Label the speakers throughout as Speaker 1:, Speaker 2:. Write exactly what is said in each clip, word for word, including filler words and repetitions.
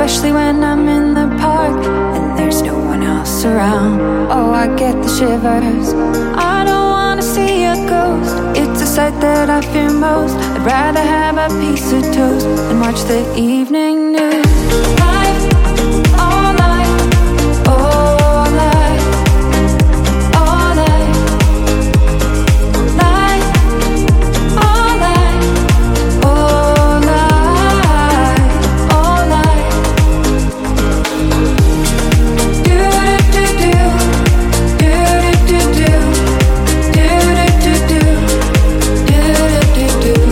Speaker 1: especially when I'm in the park and there's no one else around. Oh, I get the shivers. I don't wanna see a ghost. It's a sight that I fear most. I'd rather have a piece of toast and watch the evening news. Life, all night, all night, all night. Life, all night, all night, all night. Do do do do do do do do do do do do do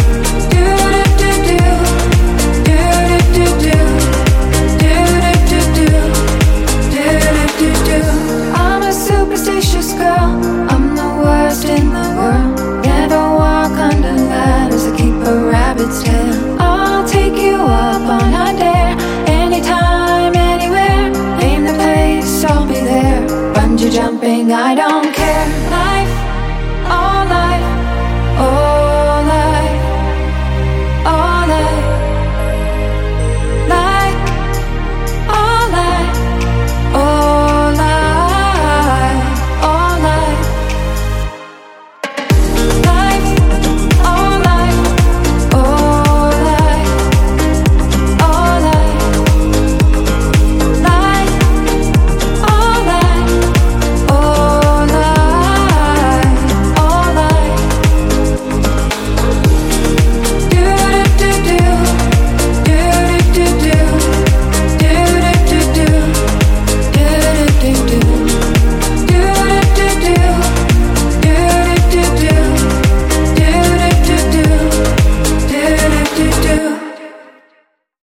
Speaker 1: I'm a superstitious girl. I'm the worst in the world. Never walk under ladders or keep a rabbit's tail. I'll take you up on a dare. Anytime, anywhere. Name the place, I'll be there. Bungee jumping, I don't